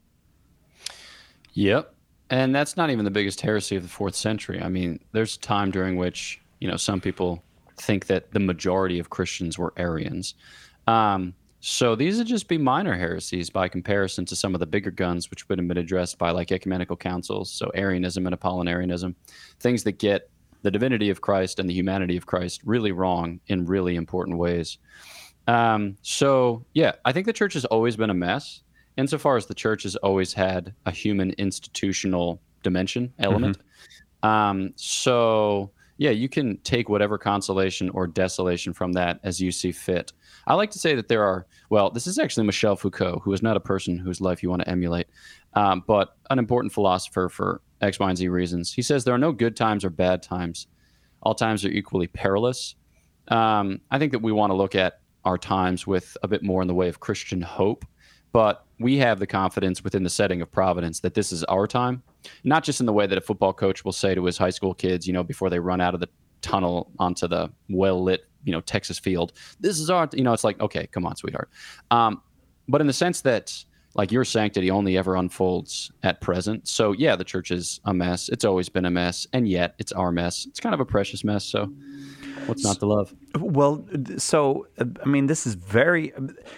Yep. And that's not even the biggest heresy of the fourth century. I mean, there's a time during which, you know, some people think that the majority of Christians were Arians. Um, so these would just be minor heresies by comparison to some of the bigger guns, which would have been addressed by like ecumenical councils. So Arianism and Apollinarianism, things that get the divinity of Christ and the humanity of Christ really wrong in really important ways. Um, so, yeah, I think the church has always been a mess. Insofar as the church has always had a human institutional dimension element. Mm-hmm. Um, so, yeah, you can take whatever consolation or desolation from that as you see fit. I like to say that there are, well, this is actually Michel Foucault, who is not a person whose life you want to emulate, um, but an important philosopher for X, Y, and Z reasons. He says there are no good times or bad times. All times are equally perilous. Um, I think that we want to look at our times with a bit more in the way of Christian hope. But we have the confidence within the setting of providence that this is our time, not just in the way that a football coach will say to his high school kids, you know, before they run out of the tunnel onto the well-lit, you know, Texas field. This is our, you know, it's like, okay, come on, sweetheart. Um, but in the sense that, like, your sanctity only ever unfolds at present. So, yeah, the church is a mess. It's always been a mess. And yet it's our mess. It's kind of a precious mess. So what's not to love? Well, so, I mean, this is very...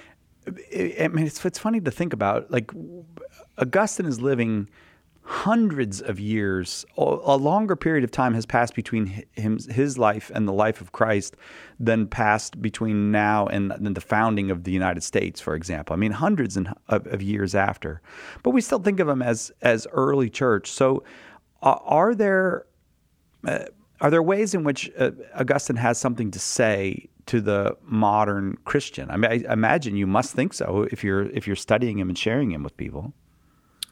I mean, it's it's funny to think about. Like, Augustine is living hundreds of years. A longer period of time has passed between him, his life and the life of Christ than passed between now and, and the founding of the United States, for example. I mean, hundreds of, of years after. But we still think of him as as early church. So, uh, are there uh, are there ways in which uh, Augustine has something to say to the modern Christian? I mean, I imagine you must think so if you're if you're studying him and sharing him with people.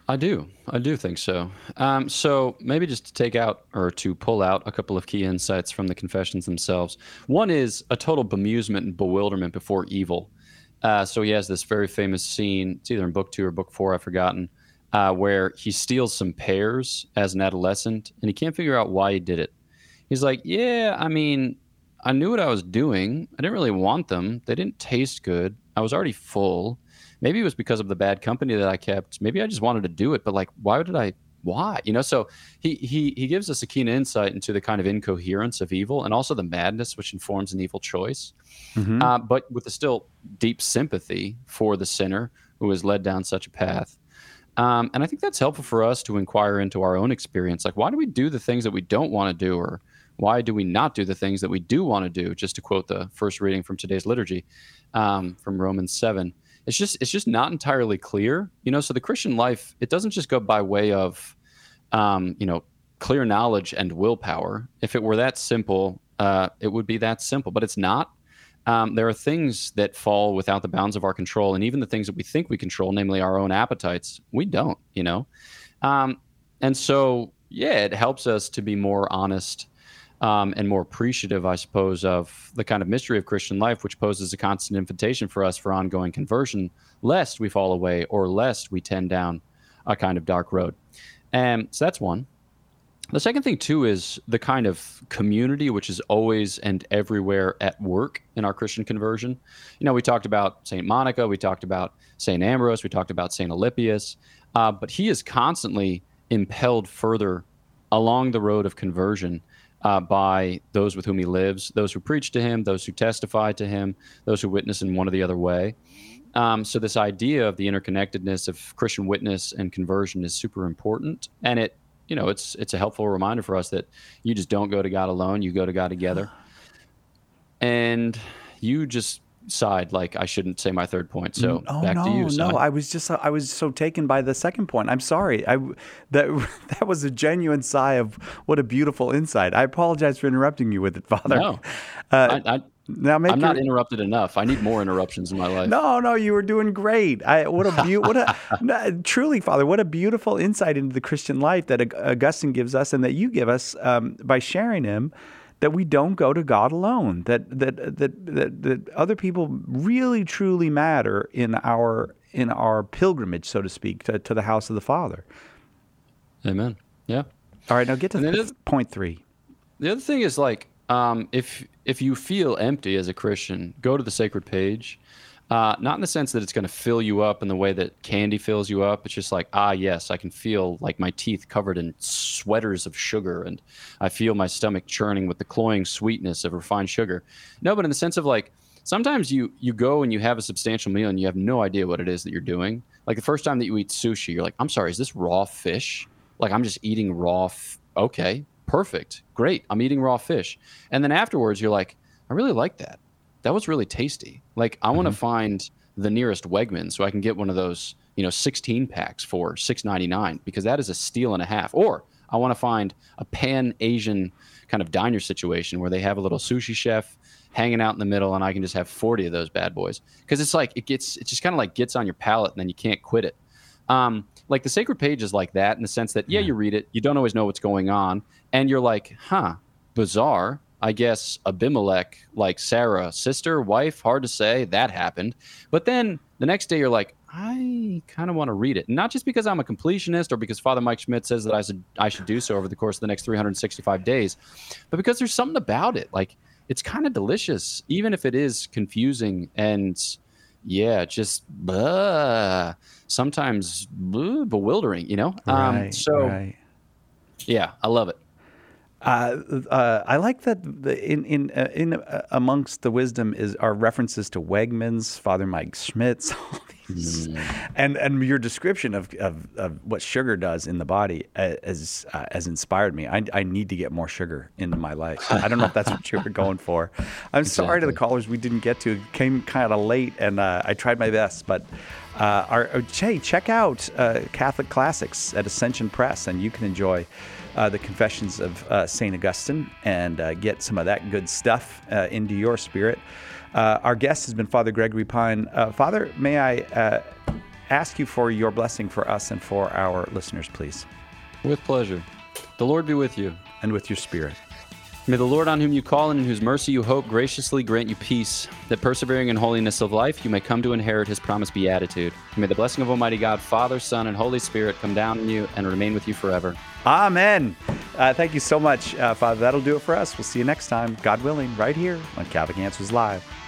I do. I do think so. Um, so maybe just to take out or to pull out a couple of key insights from the confessions themselves. One is a total bemusement and bewilderment before evil. Uh, so he has this very famous scene, it's either in book two or book four, I've forgotten, uh, where he steals some pears as an adolescent, and he can't figure out why he did it. He's like, yeah, I mean, I knew what I was doing. I didn't really want them. They didn't taste good. I was already full. Maybe it was because of the bad company that I kept. Maybe I just wanted to do it, but like, why did I, why? You know, so he he he gives us a keen insight into the kind of incoherence of evil and also the madness which informs an evil choice, mm-hmm. uh, but with a still deep sympathy for the sinner who has led down such a path. Um, and I think that's helpful for us to inquire into our own experience. Like, why do we do the things that we don't want to do? Or why do we not do the things that we do want to do? Just to quote the first reading from today's liturgy um, from Romans seven. It's just it's just not entirely clear, you know. So the Christian life, it doesn't just go by way of, um, you know, clear knowledge and willpower. If it were that simple, uh, it would be that simple. But it's not. Um, there are things that fall without the bounds of our control, and even the things that we think we control, namely our own appetites, we don't. You know, um, and so yeah, it helps us to be more honest. Um, and more appreciative, I suppose, of the kind of mystery of Christian life, which poses a constant invitation for us for ongoing conversion, lest we fall away or lest we tend down a kind of dark road. And so that's one. The second thing, too, is the kind of community which is always and everywhere at work in our Christian conversion. You know, we talked about Saint Monica, we talked about Saint Ambrose, we talked about Saint Alypius, uh, but he is constantly impelled further along the road of conversion Uh, by those with whom he lives, those who preach to him, those who testify to him, those who witness in one or the other way. Um, so this idea of the interconnectedness of Christian witness and conversion is super important. And it, you know, it's it's a helpful reminder for us that you just don't go to God alone, you go to God together. And you just sighed like I shouldn't say my third point. So oh, back no, to you. No, I was just I was so taken by the second point. I'm sorry. I that that was a genuine sigh of what a beautiful insight. I apologize for interrupting you with it, Father. No, uh, I, I, now make I'm your, not interrupted enough. I need more interruptions in my life. No, no, you were doing great. I what a be- what a no, truly, Father, what a beautiful insight into the Christian life that Augustine gives us and that you give us um, by sharing him. That we don't go to God alone. That that that that, that other people really truly matter in our in our pilgrimage, so to speak, to, to the house of the Father. Amen. Yeah. All right, now get to th- point three. The other thing is like, um, if if you feel empty as a Christian, go to the sacred page. Uh, not in the sense that it's going to fill you up in the way that candy fills you up. It's just like, ah, yes, I can feel like my teeth covered in sweaters of sugar, and I feel my stomach churning with the cloying sweetness of refined sugar. No, but in the sense of like, sometimes you you go and you have a substantial meal and you have no idea what it is that you're doing. Like the first time that you eat sushi, you're like, I'm sorry, is this raw fish? Like I'm just eating raw. F- okay, perfect, great. I'm eating raw fish. And then afterwards, you're like, I really like that. That was really tasty. Like, I want to mm-hmm. find the nearest Wegmans so I can get one of those, you know, sixteen packs for six ninety-nine because that is a steal and a half. Or I want to find a Pan-Asian kind of diner situation where they have a little sushi chef hanging out in the middle and I can just have forty of those bad boys. Because it's like, it gets, it just kind of like gets on your palate and then you can't quit it. Um, like the sacred page is like that in the sense that, yeah, you read it, you don't always know what's going on. And you're like, huh, bizarre. I guess Abimelech, like Sarah, sister, wife, hard to say, that happened. But then the next day you're like, I kind of want to read it. Not just because I'm a completionist or because Father Mike Schmidt says that I should, I should do so over the course of the next three hundred sixty-five days, but because there's something about it. Like, it's kind of delicious, even if it is confusing and, yeah, just uh, sometimes uh, bewildering, you know? Right, um, so, right. yeah, I love it. Uh, uh, I like that the, in in uh, in uh, amongst the wisdom is are references to Wegmans, Father Mike Schmitz, all these, mm. and and your description of, of, of what sugar does in the body has uh, has inspired me. I, I need to get more sugar into my life. I don't know if that's what you were going for. I'm exactly. sorry to the callers we didn't get to. It came kind of late, and uh, I tried my best, but. Uh, our, oh, hey, check out uh, Catholic Classics at Ascension Press, and you can enjoy uh, the Confessions of uh, Saint Augustine and uh, get some of that good stuff uh, into your spirit. Uh, our guest has been Father Gregory Pine. Uh, Father, may I uh, ask you for your blessing for us and for our listeners, please. With pleasure. The Lord be with you. And with your spirit. May the Lord on whom you call and in whose mercy you hope graciously grant you peace, that persevering in holiness of life you may come to inherit his promised beatitude. May the blessing of Almighty God, Father, Son, and Holy Spirit come down on you and remain with you forever. Amen. Uh, thank you so much, uh, Father. That'll do it for us. We'll see you next time, God willing, right here on Catholic Answers Live.